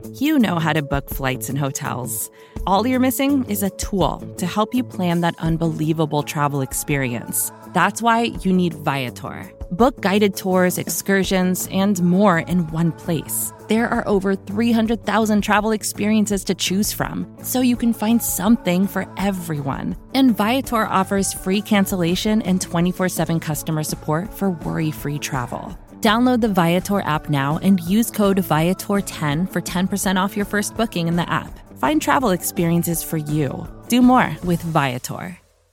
You know how to book flights and hotels. All you're missing is a tool to help you plan that unbelievable travel experience. That's why you need Viator. Book guided tours, excursions, and more in one place. There are over 300,000 travel experiences to choose from, so you can find something for everyone. And Viator offers free cancellation and 24/7 customer support for worry-free travel. Download the Viator app now and use code Viator10 for 10% off your first booking in the app. Find travel experiences for you. Do more with Viator.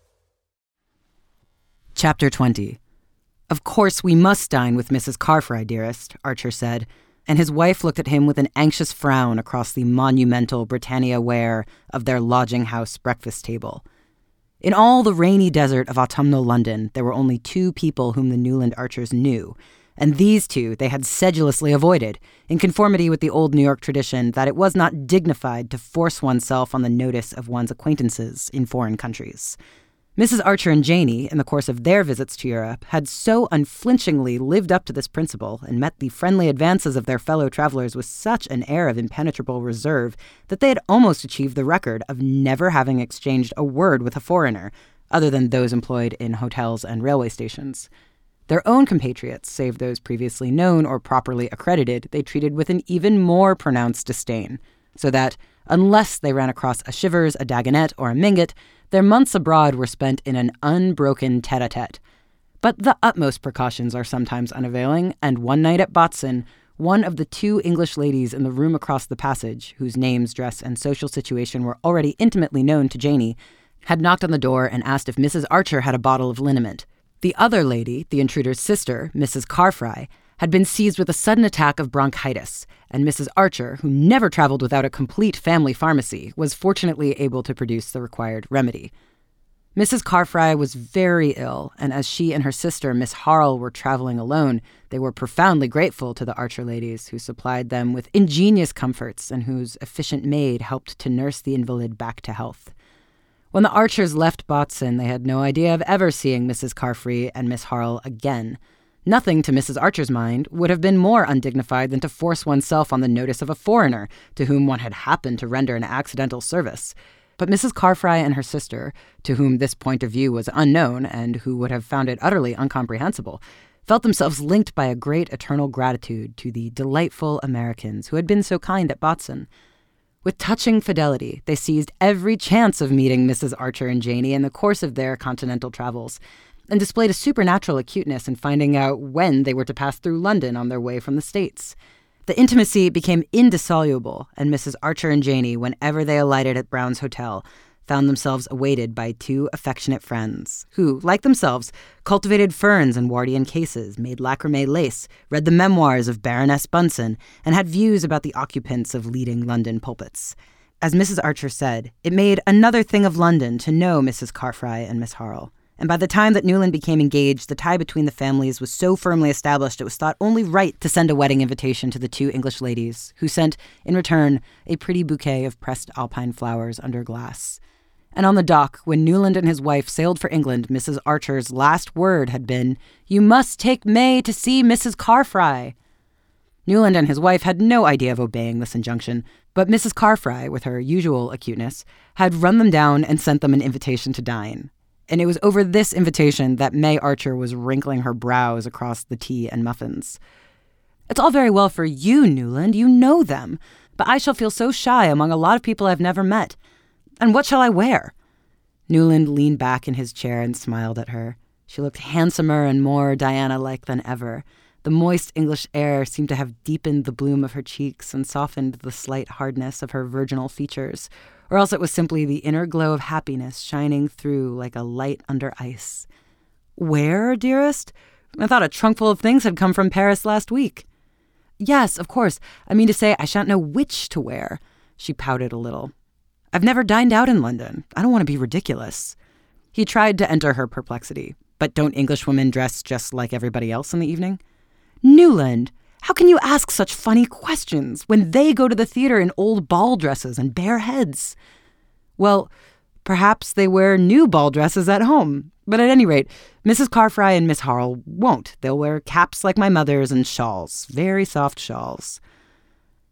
Chapter 20. "Of course we must dine with Mrs. Carfry, dearest," Archer said, and his wife looked at him with an anxious frown across the monumental Britannia ware of their lodging-house breakfast table. In all the rainy desert of autumnal London, there were only two people whom the Newland Archers knew, and these two they had sedulously avoided, in conformity with the old New York tradition that it was not dignified to force oneself on the notice of one's acquaintances in foreign countries. Mrs. Archer and Janie, in the course of their visits to Europe, had so unflinchingly lived up to this principle and met the friendly advances of their fellow travelers with such an air of impenetrable reserve that they had almost achieved the record of never having exchanged a word with a foreigner, other than those employed in hotels and railway stations. Their own compatriots, save those previously known or properly accredited, they treated with an even more pronounced disdain, so that, unless they ran across a Shivers, a Dagonet, or a Mingott, their months abroad were spent in an unbroken tete-a-tete. But the utmost precautions are sometimes unavailing, and one night at Botzen, one of the two English ladies in the room across the passage, whose names, dress, and social situation were already intimately known to Janie, had knocked on the door and asked if Mrs. Archer had a bottle of liniment. The other lady, the intruder's sister, Mrs. Carfry, had been seized with a sudden attack of bronchitis, and Mrs. Archer, who never traveled without a complete family pharmacy, was fortunately able to produce the required remedy. Mrs. Carfry was very ill, and as she and her sister, Miss Harle, were traveling alone, they were profoundly grateful to the Archer ladies, who supplied them with ingenious comforts and whose efficient maid helped to nurse the invalid back to health. When the Archers left Botzen, they had no idea of ever seeing Mrs. Carfry and Miss Harle again. Nothing, to Mrs. Archer's mind, would have been more undignified than to force oneself on the notice of a foreigner to whom one had happened to render an accidental service. But Mrs. Carfry and her sister, to whom this point of view was unknown and who would have found it utterly incomprehensible, felt themselves linked by a great eternal gratitude to the delightful Americans who had been so kind at Botzen. With touching fidelity, they seized every chance of meeting Mrs. Archer and Janie in the course of their continental travels, and displayed a supernatural acuteness in finding out when they were to pass through London on their way from the States. The intimacy became indissoluble, and Mrs. Archer and Janie, whenever they alighted at Brown's Hotel, found themselves awaited by two affectionate friends who, like themselves, cultivated ferns in Wardian cases, made lacrymé lace, read the memoirs of Baroness Bunsen, and had views about the occupants of leading London pulpits. As Mrs. Archer said, it made another thing of London to know Mrs. Carfry and Miss Harle. And by the time that Newland became engaged, the tie between the families was so firmly established it was thought only right to send a wedding invitation to the two English ladies, who sent, in return, a pretty bouquet of pressed alpine flowers under glass. And on the dock, when Newland and his wife sailed for England, Mrs. Archer's last word had been, "You must take May to see Mrs. Carfry." Newland and his wife had no idea of obeying this injunction, but Mrs. Carfry, with her usual acuteness, had run them down and sent them an invitation to dine. And it was over this invitation that May Archer was wrinkling her brows across the tea and muffins. "It's all very well for you, Newland, you know them, but I shall feel so shy among a lot of people I've never met. And what shall I wear?" Newland leaned back in his chair and smiled at her. She looked handsomer and more Diana-like than ever. The moist English air seemed to have deepened the bloom of her cheeks and softened the slight hardness of her virginal features, or else it was simply the inner glow of happiness shining through like a light under ice. "Where, dearest? I thought a trunkful of things had come from Paris last week." "Yes, of course. I mean to say I shan't know which to wear." She pouted a little. "I've never dined out in London. I don't want to be ridiculous." He tried to enter her perplexity. "But don't Englishwomen dress just like everybody else in the evening?" "Newland, how can you ask such funny questions when they go to the theater in old ball dresses and bare heads?" "Well, perhaps they wear new ball dresses at home. But at any rate, Mrs. Carfry and Miss Harle won't. They'll wear caps like my mother's and shawls, very soft shawls."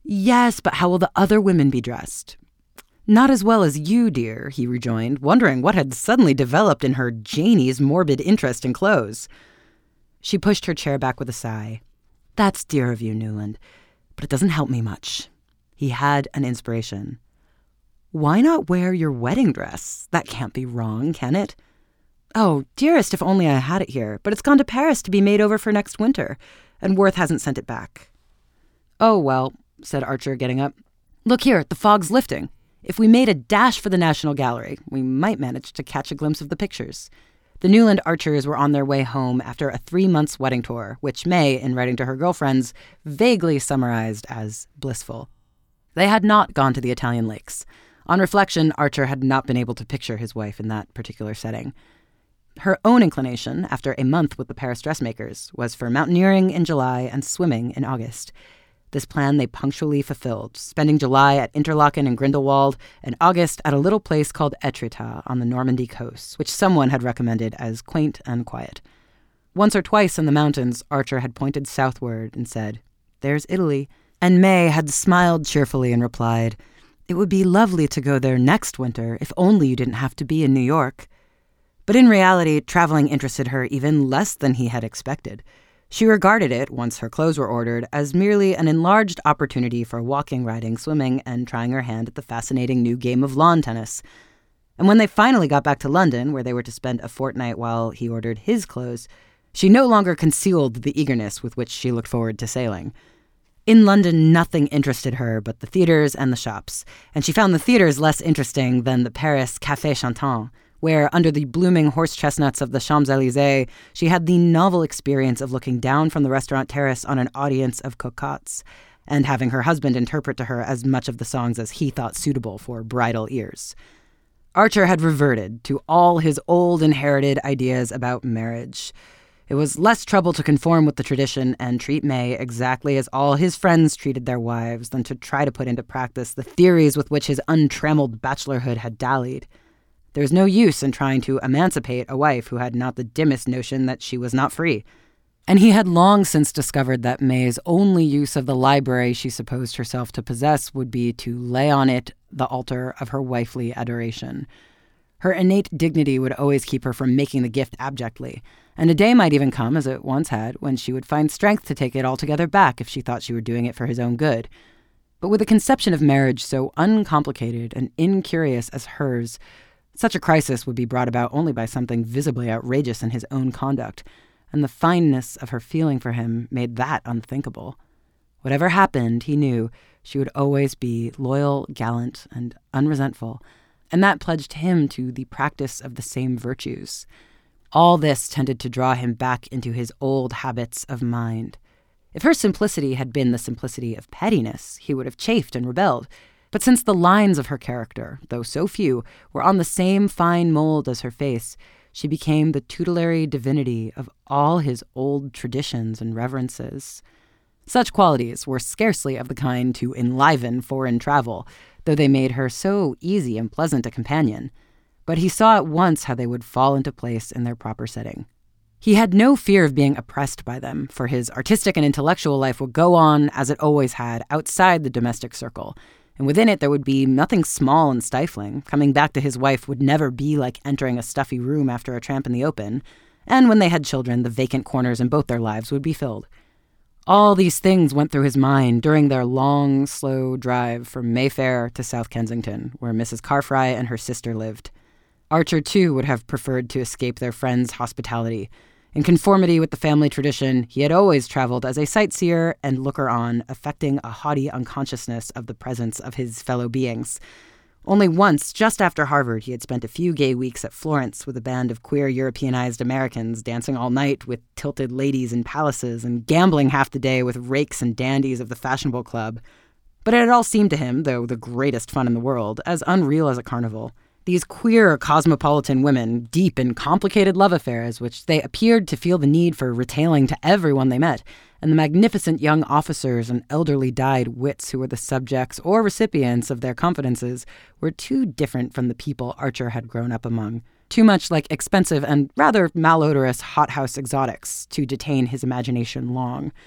Yes, but how will the other women be dressed? Not as well as you, dear, he rejoined, wondering what had suddenly developed in her Janie's morbid interest in clothes. She pushed her chair back with a sigh. That's dear of you, Newland, but it doesn't help me much. He had an inspiration. Why not wear your wedding dress? That can't be wrong, can it? Oh, dearest, if only I had it here, but it's gone to Paris to be made over for next winter, and Worth hasn't sent it back. Oh, well, said Archer, getting up. Look here, the fog's lifting. If we made a dash for the National Gallery, we might manage to catch a glimpse of the pictures. The Newland Archers were on their way home after a 3-month wedding tour, which May, in writing to her girlfriends, vaguely summarized as blissful. They had not gone to the Italian lakes. On reflection, Archer had not been able to picture his wife in that particular setting. Her own inclination, after a month with the Paris dressmakers, was for mountaineering in July and swimming in August. This plan they punctually fulfilled, spending July at Interlaken and Grindelwald and August at a little place called Etretat on the Normandy coast, which someone had recommended as quaint and quiet. Once or twice in the mountains, Archer had pointed southward and said, "There's Italy," and May had smiled cheerfully and replied, "It would be lovely to go there next winter if only you didn't have to be in New York." But in reality, traveling interested her even less than he had expected. She regarded it, once her clothes were ordered, as merely an enlarged opportunity for walking, riding, swimming, and trying her hand at the fascinating new game of lawn tennis. And when they finally got back to London, where they were to spend a fortnight while he ordered his clothes, she no longer concealed the eagerness with which she looked forward to sailing. In London, nothing interested her but the theaters and the shops, and she found the theaters less interesting than the Paris Café Chantant, where, under the blooming horse chestnuts of the Champs-Élysées, she had the novel experience of looking down from the restaurant terrace on an audience of cocottes, and having her husband interpret to her as much of the songs as he thought suitable for bridal ears. Archer had reverted to all his old inherited ideas about marriage. It was less trouble to conform with the tradition and treat May exactly as all his friends treated their wives than to try to put into practice the theories with which his untrammeled bachelorhood had dallied. There was no use in trying to emancipate a wife who had not the dimmest notion that she was not free. And he had long since discovered that May's only use of the library she supposed herself to possess would be to lay on it the altar of her wifely adoration. Her innate dignity would always keep her from making the gift abjectly, and a day might even come, as it once had, when she would find strength to take it altogether back if she thought she were doing it for his own good. But with a conception of marriage so uncomplicated and incurious as hers, such a crisis would be brought about only by something visibly outrageous in his own conduct, and the fineness of her feeling for him made that unthinkable. Whatever happened, he knew she would always be loyal, gallant, and unresentful, and that pledged him to the practice of the same virtues. All this tended to draw him back into his old habits of mind. If her simplicity had been the simplicity of pettiness, he would have chafed and rebelled. But since the lines of her character, though so few, were on the same fine mold as her face, she became the tutelary divinity of all his old traditions and reverences. Such qualities were scarcely of the kind to enliven foreign travel, though they made her so easy and pleasant a companion. But he saw at once how they would fall into place in their proper setting. He had no fear of being oppressed by them, for his artistic and intellectual life would go on, as it always had, outside the domestic circle, and within it there would be nothing small and stifling. Coming back to his wife would never be like entering a stuffy room after a tramp in the open, and when they had children, the vacant corners in both their lives would be filled. All these things went through his mind during their long, slow drive from Mayfair to South Kensington, where Mrs. Carfry and her sister lived. Archer, too, would have preferred to escape their friends' hospitality. In conformity with the family tradition, he had always traveled as a sightseer and looker-on, affecting a haughty unconsciousness of the presence of his fellow beings. Only once, just after Harvard, he had spent a few gay weeks at Florence with a band of queer Europeanized Americans, dancing all night with tilted ladies in palaces and gambling half the day with rakes and dandies of the fashionable club. But it had all seemed to him, though the greatest fun in the world, as unreal as a carnival. These queer, cosmopolitan women, deep in complicated love affairs, which they appeared to feel the need for retailing to everyone they met, and the magnificent young officers and elderly dyed wits who were the subjects or recipients of their confidences, were too different from the people Archer had grown up among, too much like expensive and rather malodorous hothouse exotics to detain his imagination long.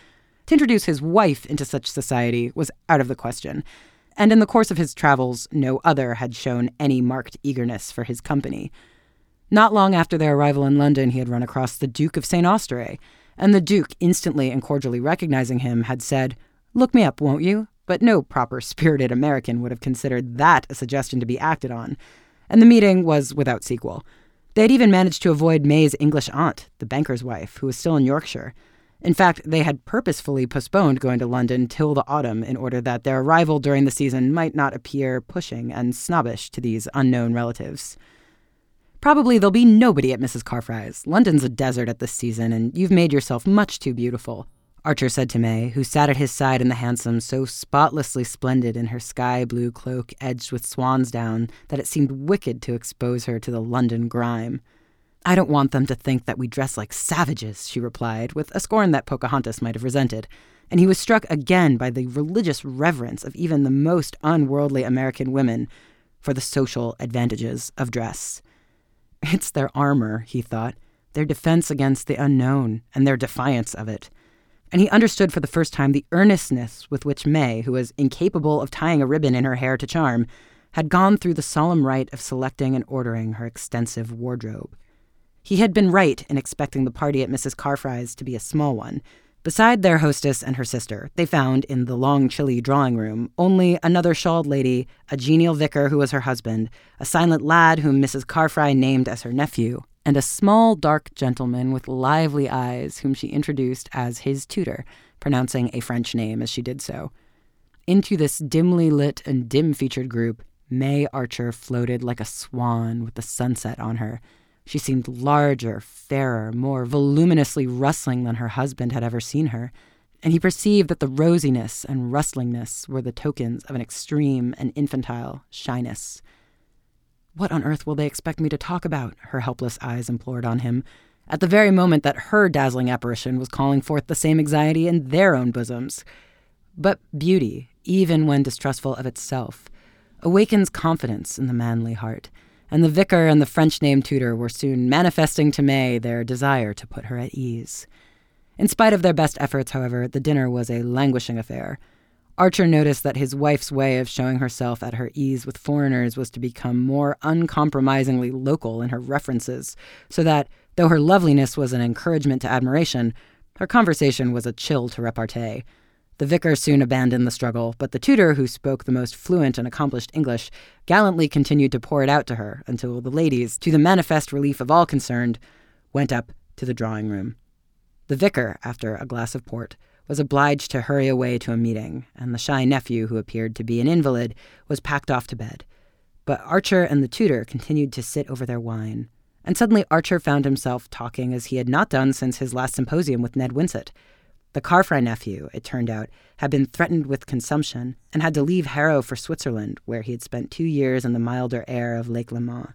To introduce his wife into such society was out of the question, and in the course of his travels, no other had shown any marked eagerness for his company. Not long after their arrival in London, he had run across the Duke of St. Austrey, and the Duke, instantly and cordially recognizing him, had said, "Look me up, won't you?" But no proper spirited American would have considered that a suggestion to be acted on, and the meeting was without sequel. They had even managed to avoid May's English aunt, the banker's wife, who was still in Yorkshire. In fact, they had purposefully postponed going to London till the autumn in order that their arrival during the season might not appear pushing and snobbish to these unknown relatives. "Probably there'll be nobody at Mrs. Carfry's. London's a desert at this season, and you've made yourself much too beautiful," Archer said to May, who sat at his side in the hansom, so spotlessly splendid in her sky-blue cloak edged with swan's down that it seemed wicked to expose her to the London grime. "I don't want them to think that we dress like savages," she replied, with a scorn that Pocahontas might have resented, and he was struck again by the religious reverence of even the most unworldly American women for the social advantages of dress. It's their armor, he thought, their defense against the unknown, and their defiance of it. And he understood for the first time the earnestness with which May, who was incapable of tying a ribbon in her hair to charm, had gone through the solemn rite of selecting and ordering her extensive wardrobe. He had been right in expecting the party at Mrs. Carfry's to be a small one. Beside their hostess and her sister, they found, in the long, chilly drawing room, only another shawled lady, a genial vicar who was her husband, a silent lad whom Mrs. Carfry named as her nephew, and a small, dark gentleman with lively eyes whom she introduced as his tutor, pronouncing a French name as she did so. Into this dimly lit and dim-featured group, May Archer floated like a swan with the sunset on her. She seemed larger, fairer, more voluminously rustling than her husband had ever seen her, and he perceived that the rosiness and rustlingness were the tokens of an extreme and infantile shyness. "What on earth will they expect me to talk about?" her helpless eyes implored on him, at the very moment that her dazzling apparition was calling forth the same anxiety in their own bosoms. But beauty, even when distrustful of itself, awakens confidence in the manly heart, and the vicar and the French-named tutor were soon manifesting to May their desire to put her at ease. In spite of their best efforts, however, the dinner was a languishing affair. Archer noticed that his wife's way of showing herself at her ease with foreigners was to become more uncompromisingly local in her references, so that, though her loveliness was an encouragement to admiration, her conversation was a chill to repartee. The vicar soon abandoned the struggle, but the tutor, who spoke the most fluent and accomplished English, gallantly continued to pour it out to her until the ladies, to the manifest relief of all concerned, went up to the drawing-room. The vicar, after a glass of port, was obliged to hurry away to a meeting, and the shy nephew, who appeared to be an invalid, was packed off to bed. But Archer and the tutor continued to sit over their wine, and suddenly Archer found himself talking as he had not done since his last symposium with Ned Winsett. The Carfry nephew, it turned out, had been threatened with consumption and had to leave Harrow for Switzerland, where he had spent 2 years in the milder air of Lake Leman.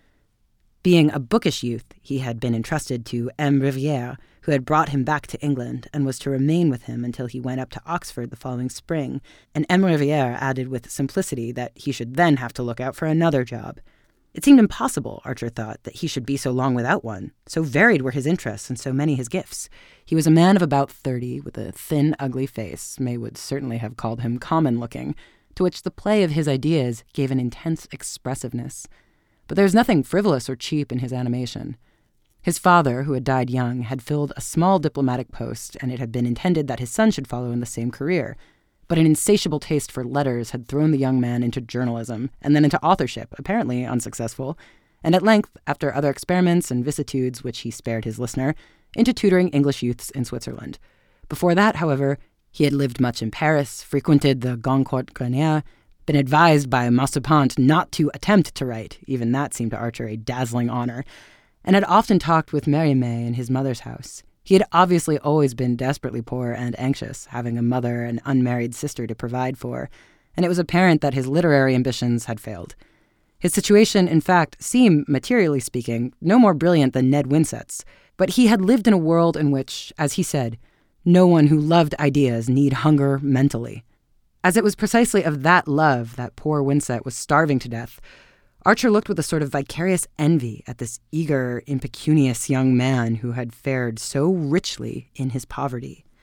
Being a bookish youth, he had been entrusted to M. Rivière, who had brought him back to England and was to remain with him until he went up to Oxford the following spring, and M. Rivière added with simplicity that he should then have to look out for another job. It seemed impossible, Archer thought, that he should be so long without one. So varied were his interests and so many his gifts. He was a man of about 30, with a thin, ugly face. May would certainly have called him common-looking, to which the play of his ideas gave an intense expressiveness. But there was nothing frivolous or cheap in his animation. His father, who had died young, had filled a small diplomatic post, and it had been intended that his son should follow in the same career. But an insatiable taste for letters had thrown the young man into journalism, and then into authorship, apparently unsuccessful, and at length, after other experiments and vicissitudes which he spared his listener, into tutoring English youths in Switzerland. Before that, however, he had lived much in Paris, frequented the Goncourt Grenier, been advised by Massepant not to attempt to write, even that seemed to Archer a dazzling honor, and had often talked with Mérimée in his mother's house. He had obviously always been desperately poor and anxious, having a mother and unmarried sister to provide for, and it was apparent that his literary ambitions had failed. His situation, in fact, seemed, materially speaking, no more brilliant than Ned Winsett's, but he had lived in a world in which, as he said, no one who loved ideas need hunger mentally. As it was precisely of that love that poor Winsett was starving to death, Archer looked with a sort of vicarious envy at this eager, impecunious young man who had fared so richly in his poverty.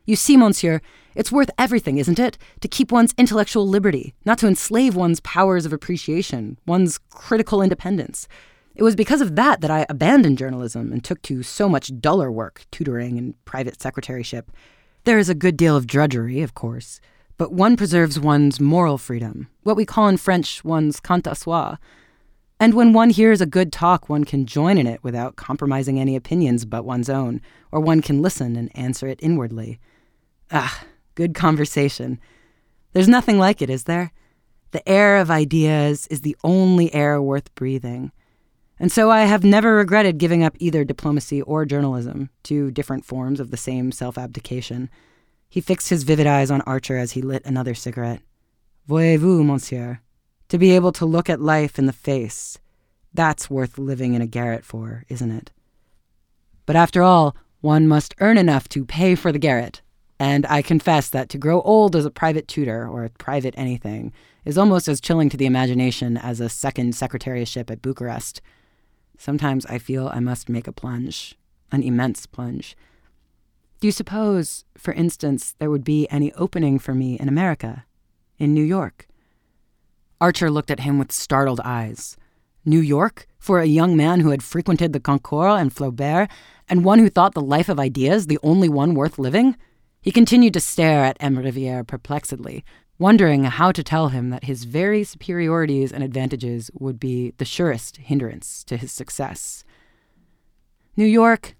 You see, monsieur, it's worth everything, isn't it, to keep one's intellectual liberty, not to enslave one's powers of appreciation, one's critical independence. It was because of that I abandoned journalism and took to so much duller work, tutoring and private secretaryship. There is a good deal of drudgery, of course, but one preserves one's moral freedom, what we call in French one's quant à soi. And when one hears a good talk, one can join in it without compromising any opinions but one's own, or one can listen and answer it inwardly. Ah, good conversation. There's nothing like it, is there? The air of ideas is the only air worth breathing. And so I have never regretted giving up either diplomacy or journalism, two different forms of the same self-abdication. He fixed his vivid eyes on Archer as he lit another cigarette. Voyez-vous, monsieur? To be able to look at life in the face, that's worth living in a garret for, isn't it? But after all, one must earn enough to pay for the garret. And I confess that to grow old as a private tutor, or a private anything, is almost as chilling to the imagination as a second secretaryship at Bucharest. Sometimes I feel I must make a plunge, an immense plunge. Do you suppose, for instance, there would be any opening for me in America, in New York? Archer looked at him with startled eyes. New York? For a young man who had frequented the Goncourt and Flaubert, and one who thought the life of ideas the only one worth living? He continued to stare at M. Riviere perplexedly, wondering how to tell him that his very superiorities and advantages would be the surest hindrance to his success. New York.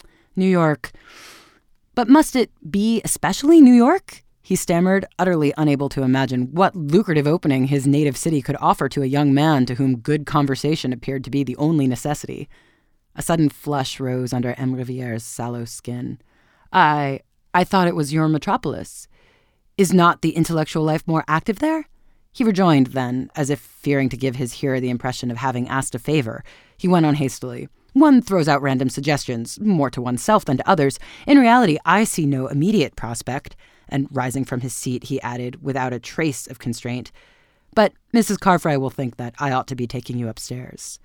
But must it be especially New York? He stammered, utterly unable to imagine what lucrative opening his native city could offer to a young man to whom good conversation appeared to be the only necessity. A sudden flush rose under M. Riviere's sallow skin. I thought it was your metropolis. Is not the intellectual life more active there? He rejoined then, as if fearing to give his hearer the impression of having asked a favor. He went on hastily. One throws out random suggestions, more to oneself than to others. In reality, I see no immediate prospect. And rising from his seat, he added, without a trace of constraint, "But Mrs. Carfry will think that I ought to be taking you upstairs."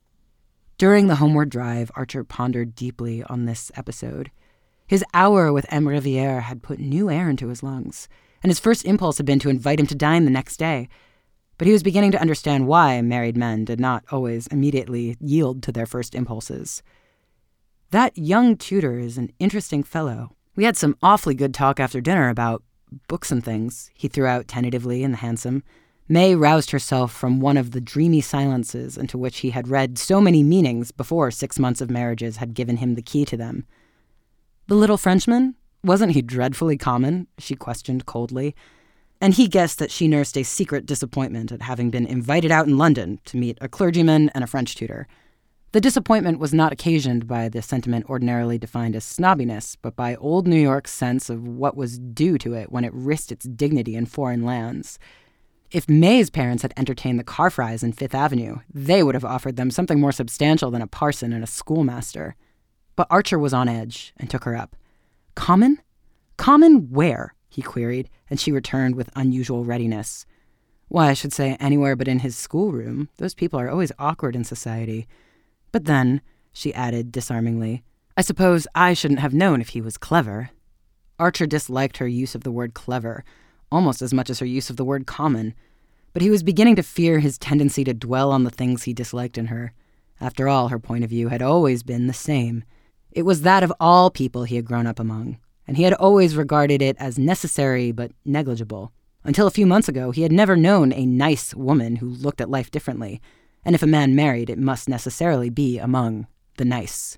During the homeward drive, Archer pondered deeply on this episode. His hour with M. Riviere had put new air into his lungs, and his first impulse had been to invite him to dine the next day. But he was beginning to understand why married men did not always immediately yield to their first impulses. That young tutor is an interesting fellow. We had some awfully good talk after dinner about books and things, he threw out tentatively in the hansom. May roused herself from one of the dreamy silences into which he had read so many meanings before 6 months of marriages had given him the key to them. The little Frenchman? Wasn't he dreadfully common? She questioned coldly. And he guessed that she nursed a secret disappointment at having been invited out in London to meet a clergyman and a French tutor. The disappointment was not occasioned by the sentiment ordinarily defined as snobbiness, but by old New York's sense of what was due to it when it risked its dignity in foreign lands. If May's parents had entertained the Carfrys in Fifth Avenue, they would have offered them something more substantial than a parson and a schoolmaster. But Archer was on edge and took her up. "Common? Common where?" he queried, and she returned with unusual readiness. "Why, I should say anywhere but in his schoolroom. Those people are always awkward in society. But then," she added disarmingly, "I suppose I shouldn't have known if he was clever." Archer disliked her use of the word clever, almost as much as her use of the word common. But he was beginning to fear his tendency to dwell on the things he disliked in her. After all, her point of view had always been the same. It was that of all people he had grown up among, and he had always regarded it as necessary but negligible. Until a few months ago, he had never known a nice woman who looked at life differently. And if a man married, it must necessarily be among the nice.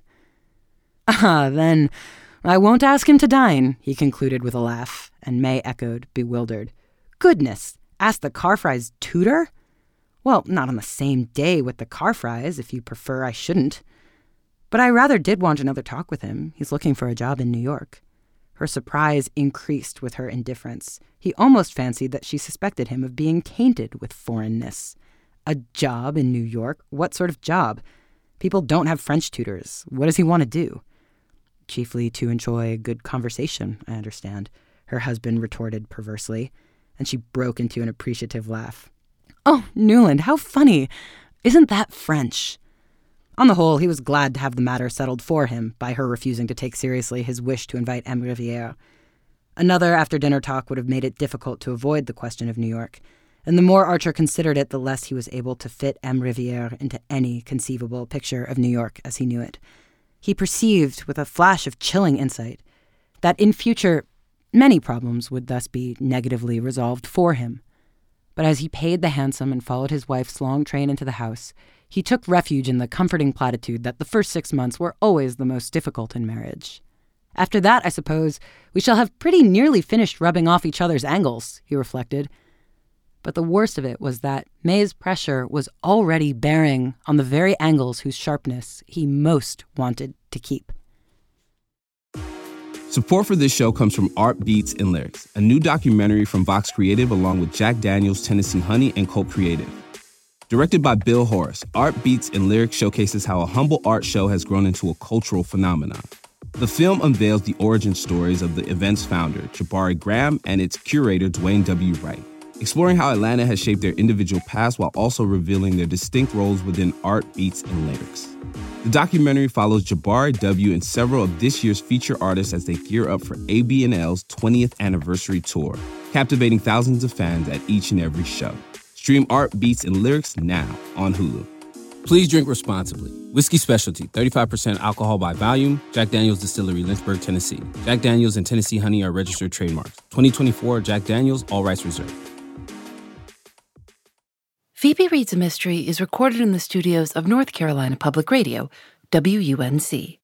"Ah, then, I won't ask him to dine," he concluded with a laugh, and May echoed, bewildered. "Goodness, ask the Carfrys' tutor? Well, not on the same day with the Carfrys, if you prefer I shouldn't. But I rather did want another talk with him. He's looking for a job in New York." Her surprise increased with her indifference. He almost fancied that she suspected him of being tainted with foreignness. A job in New York? What sort of job? People don't have French tutors. What does he want to do? "Chiefly to enjoy good conversation, I understand," her husband retorted perversely, and she broke into an appreciative laugh. "Oh, Newland, how funny! Isn't that French?" On the whole, he was glad to have the matter settled for him by her refusing to take seriously his wish to invite M. Riviere. Another after-dinner talk would have made it difficult to avoid the question of New York, and the more Archer considered it, the less he was able to fit M. Riviere into any conceivable picture of New York as he knew it. He perceived, with a flash of chilling insight, that in future, many problems would thus be negatively resolved for him. But as he paid the hansom and followed his wife's long train into the house, he took refuge in the comforting platitude that the first 6 months were always the most difficult in marriage. After that, I suppose, we shall have pretty nearly finished rubbing off each other's angles, he reflected. But the worst of it was that May's pressure was already bearing on the very angles whose sharpness he most wanted to keep. Support for this show comes from Art Beats and Lyrics, a new documentary from Vox Creative along with Jack Daniels, Tennessee Honey, and Cult Creative. Directed by Bill Horace, Art Beats and Lyrics showcases how a humble art show has grown into a cultural phenomenon. The film unveils the origin stories of the event's founder, Jabari Graham, and its curator, Dwayne W. Wright, exploring how Atlanta has shaped their individual paths while also revealing their distinct roles within Art, Beats, and Lyrics. The documentary follows Jabari W. and several of this year's feature artists as they gear up for AB&L's 20th anniversary tour, captivating thousands of fans at each and every show. Stream Art, Beats, and Lyrics now on Hulu. Please drink responsibly. Whiskey Specialty, 35% alcohol by volume. Jack Daniels Distillery, Lynchburg, Tennessee. Jack Daniels and Tennessee Honey are registered trademarks. 2024 Jack Daniels, all rights reserved. Phoebe Reads a Mystery is recorded in the studios of North Carolina Public Radio, WUNC.